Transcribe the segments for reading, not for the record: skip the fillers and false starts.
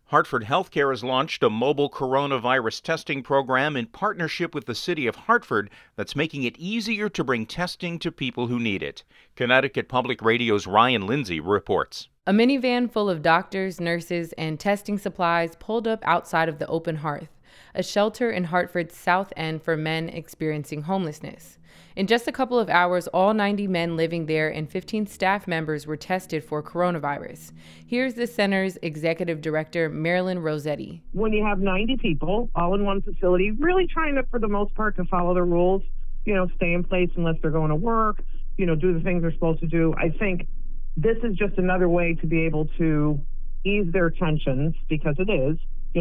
Hartford Healthcare has launched a mobile coronavirus testing program in partnership with the city of Hartford that's making it easier to bring testing to people who need it. Connecticut Public Radio's Ryan Lindsay reports. A minivan full of doctors, nurses, and testing supplies pulled up outside of the Open Hearth, a shelter in Hartford's South End for men experiencing homelessness. In just a couple of hours, all 90 men living there and 15 staff members were tested for coronavirus. Here's the center's executive director, Marilyn Rossetti. When you have 90 people all in one facility, really trying to, for the most part, to follow the rules, stay in place unless they're going to work, do the things they're supposed to do. I think this is just another way to be able to ease their tensions, because it is,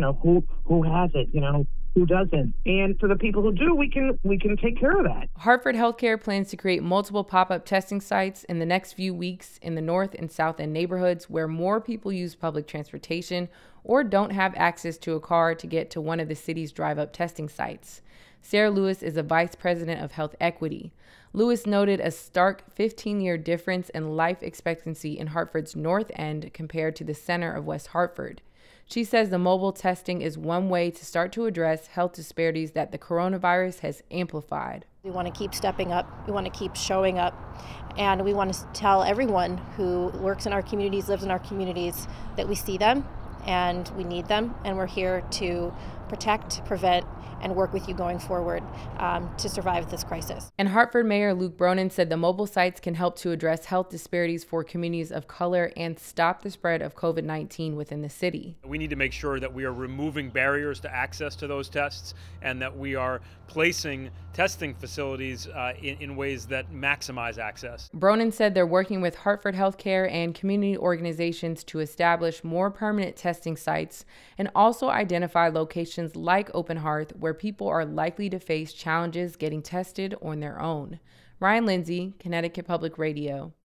who has it, who doesn't. And for the people who do, we can take care of that. Hartford Healthcare plans to create multiple pop-up testing sites in the next few weeks in the North and South End neighborhoods where more people use public transportation or don't have access to a car to get to one of the city's drive-up testing sites. Sarah Lewis is a vice president of health equity. Lewis noted a stark 15-year difference in life expectancy in Hartford's North End compared to the center of West Hartford. She says the mobile testing is one way to start to address health disparities that the coronavirus has amplified. We want to keep stepping up. We want to keep showing up. And we want to tell everyone who works in our communities, lives in our communities, that we see them and we need them. And we're here to protect, prevent, and work with you going forward to survive this crisis. And Hartford Mayor Luke Bronin said the mobile sites can help to address health disparities for communities of color and stop the spread of COVID-19 within the city. We need to make sure that we are removing barriers to access to those tests and that we are placing testing facilities in ways that maximize access. Bronin said they're working with Hartford Healthcare and community organizations to establish more permanent testing sites and also identify locations like Open Hearth where people are likely to face challenges getting tested on their own. Ryan Lindsay, Connecticut Public Radio.